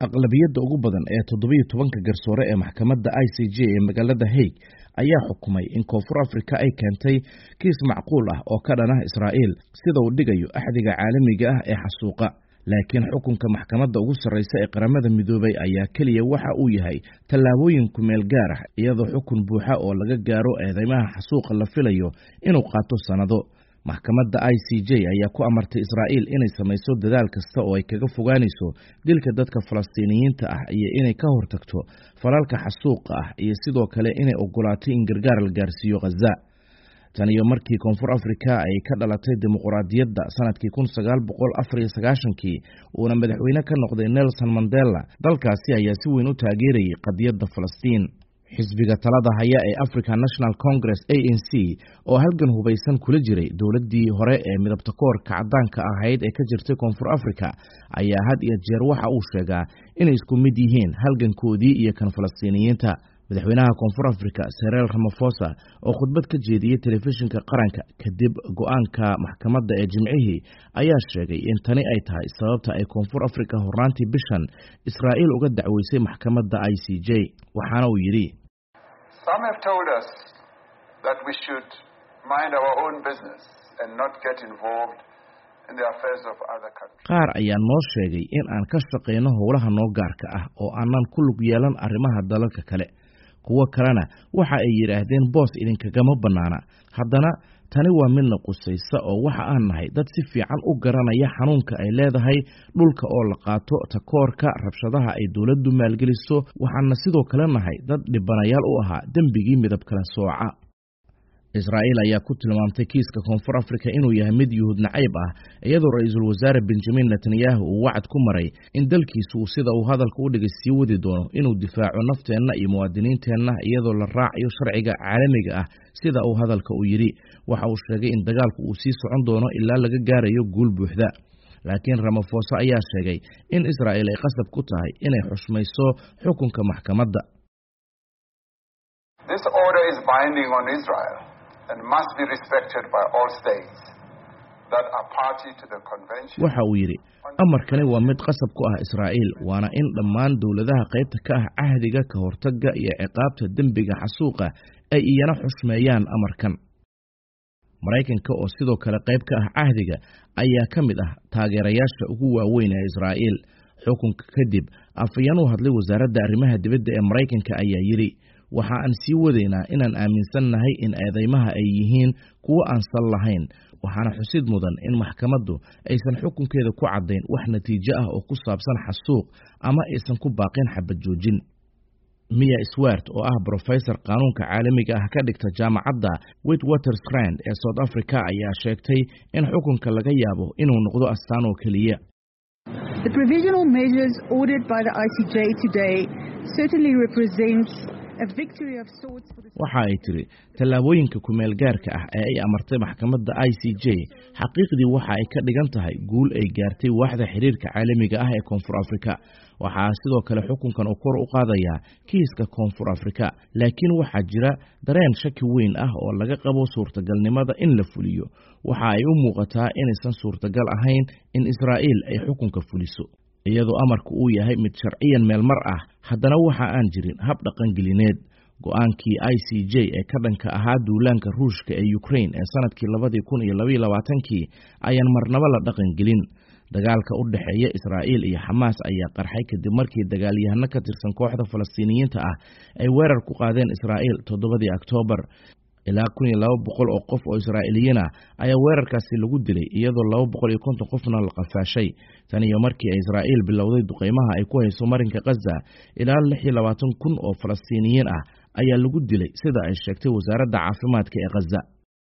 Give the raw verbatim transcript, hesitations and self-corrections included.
aqlabiyadda ugu badan ee toddobiyo tobanka garsoore ee maxkamadda I C J ee magaalada Hague ayaa xukumay in Koonfur Afrika ay keentay kiis macquul ah oo ka dhan ah Israa'iil sida uu dhigayo axdiga caalamiga ah ee xasuuqa. laakiin xukunka maxkamadda ugu sarreysa ee qaramada midoobay ayaa kaliya waxa uu yahay tallaabooyin ku meel gaar ah iyadoo xukun buuxa oo laga gaaro eedeymaha xasuuqa la filayo inuu qaato sanado. maxkamadda I C J ayaa ku amartay Israa'iil inay samayso dadaal kasta oo ay kaga fogaanayso dilka dadka Falastiiniyiinta ah iyo inay ka hortagto falalka xasuuqa ah iyo sidoo kale inay ogolaato in gargaar la gaarsiiyo Gaza. tan iyo markii Koonfur Afrika ay ka dhalatay dimuqraadiyadda sanadkii kun sagaal boqol afar iyo sagaashan-kii uuna madaxweyne ka noqday Nelson Mandela, dalkaasi ayaa si weyn u taageerayay qadiyadda Falastiin. xisbiga talada haya ee African National Congress A N C oo halgan hubaysan kula jiray dowladdii hore ee midabta koorka caddaanka ahayd ee ka jirtay Koonfur Afrika ayaa had iyo jeer waxa uu sheegaa inay isku mid yihiin halgankoodii iyo kan Falastiiniyiinta. madaxweynaha Koonfur Afrika Cyril Ramaphosa oo khudbad ka jeediyay telefishinka qaranka kadib go'aanka maxkamadda ee Jimcihii ayaa sheegay in tani ay tahay sababta ay Koonfur Afrika horraantii bishan Israa'iil uga dacweysay maxkamadda I C J. waxaana uu yidhi Some have told us that we should mind our own business and not get involved in the affairs of other countries. qaar ayaa noo sheegay in aan ka shaqeyno howlaha noo gaarka ah oo aanan ku lug yeelan arrimaha dalalka kale. kuwo kalena waxa ay yidhaahdeen boos idinkagama bannaana. haddana tani waa midna qusaysa oo waxa aan nahay dad si fiican u garanaya xanuunka ay leedahay dhulka oo la qaato, takoorka, rabshadaha ay dowladdu maalgeliso. waxaana sidoo kale nahay dad dhibanayaal u ahaa dembigii midab kala sooca. Israa'iil ayaa ku tilmaamtay kiiska Koonfur Afrika inuu yahay mid yuhuud nacayb ah iyadoo ra'iisul wasaare Benjamin Netanyahu uu wacd ku maray in dalkiisu sida uu hadalka u dhigay sii wadi doono inuu difaaco nafteenna iyo muwaadiniinteenna iyadoo la raacayo sharciga caalamiga ah sida uu hadalka u yidhi. waxa uu sheegay in dagaalku uu sii socon doono ilaa laga gaarayo guul buuxda. laakiin Ramaphosa ayaa sheegay in Israa'iil ay qasab ku tahay inay xushmayso xukunka maxkamadda. This order is binding on Israel and must be respected by all states that are party to the convention. waxa uu yidhi amarkani waa mid qasab ku ah Israa'iil, waana in dhammaan dowladaha qaybta ka ah cahdiga ka hortagga iyo ciqaabta dembiga xasuuqa ay iyana xushmeeyaan amarkan. Maraykanka oo sidoo kale qayb ka ah cahdiga ayaa ka mid ah taageerayaasha ugu waaweyn ee Israa'iil. xukunka kadib afayeen u hadlay wasaaradda arrimaha dibadda ee Maraykanka ayaa yidhi waxa aan sii wadaynaa inaan aaminsannahay in eedeymaha ay yihiin kuwo aan sal lahayn. waxaana xusid mudan in maxkamaddu aysan xukunkeeda ku caddayn wax natiijo ah oo ku saabsan xasuuq ama aysan ku baaqin xabad joojin. Mia Swart oo ah professor qaanuunka caalamiga ah ka dhigta jaamacadda Witwatersrand ee South Africa ayaa sheegtay in xukunka laga yaabo inuu noqdo astaan oo keliya. The provisional measures ordered by the I C J today certainly represent waxa ay tiri tallaabooyinka ku meel gaarka ah ee ay amartay maxkamadda I C J xaqiiqdii waxa ay ka dhigan tahay guul ay gaartay waaxda xiriirka caalamiga ah ee Koonfur Afrika. waxaa sidoo kale xukunkan uu kor u qaadayaa kiiska Koonfur Afrika, laakiin waxaa jira dareen shaki weyn ah oo laga qabo suurtagalnimada in la fuliyo. waxa ay u muuqataa inaysan suurtagal ahayn in Israa'iil ay xukunka fuliso iyadoo amarku uu yahay mid sharciyan meel mar ah. haddana waxa aan jirin hab dhaqangelineed. go'aankii I C J ee ka dhanka ahaa duulaanka Ruushka ee Ukraine ee sanadkii labadii kun iyo laba iyo labaatan-kii ayaan marnaba la dhaqangelin. dagaalka u dhaxeeya Israa'iil iyo Xamaas ayaa qarxay kadib markii dagaalyahano ka tirsan kooxda Falastiiniyiinta ah ay weerar ku qaadeen Israa'iil toddobadii Oktoobar. ilaa kun iyo laba boqol oo qof oo Israa'iiliyiin ah ayaa weerarkaasi lagu dilay iyadoo laba boqol iyo konton qofna la qafaashay. tan iyo markii ay Israa'iil bilowday duqeymaha ay ku hayso marinka Gaza, ilaa lix iyo labaatan kun oo Falastiiniyiin ah ayaa lagu dilay sida ay sheegtay wasaaradda caafimaadka ee Gaza.